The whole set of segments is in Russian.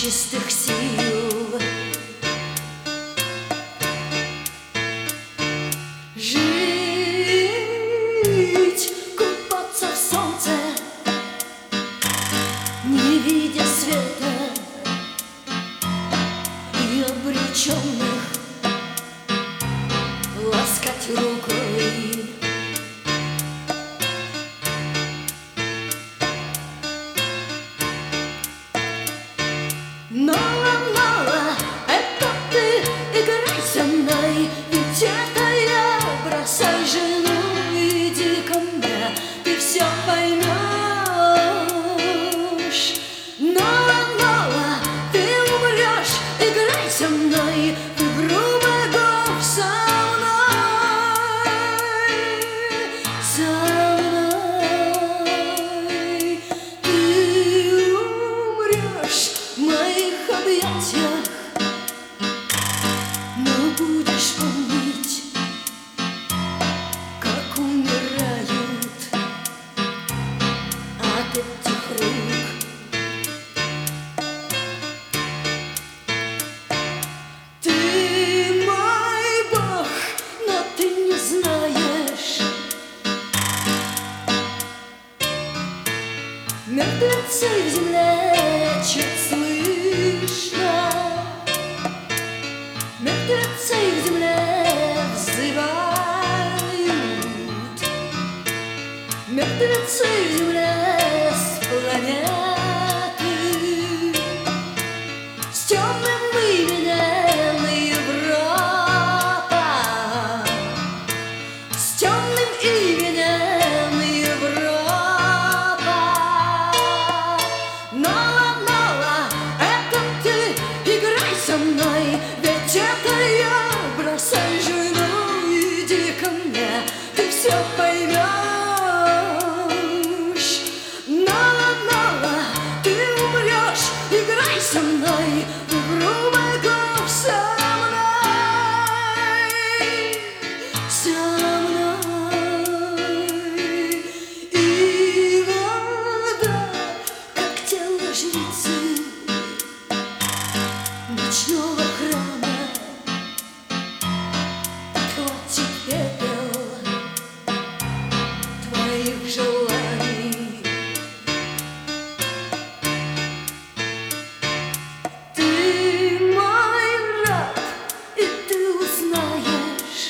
нечистых сил. Жить, купаться в солнце, не видя света, и обреченных ласкать рукой. Нола, это ты играй со мной, ведь это я. Бросай жену, иди ко мне, ты все поймешь. Нола, ты умрешь, играй со мной в игру богов со мной, со мной. Ты умрешь в моих объятиях, но будешь помнить, как умирают от этих рук. Ты мой Бог, но ты не знаешь, мертвецы в земле чуть слышно, мертвецы в земле взывают, мертвецы в земле с планеты, с темным именем Европа, с темным именем Европа. Нола, это ты играй со мной, ведь это я. Бросай жену, иди ко мне, ты все поймешь. Нола, ты умрешь, играй со мной в игру богов со мной, со мной. И вода, как тело жрицы ночного храма, хватит пепел твоих желаний. Ты мой раб, и ты узнаешь,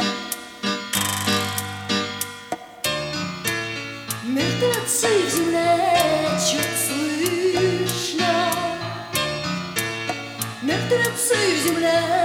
мертвецы в земле чуть слышно, мертвецы в земле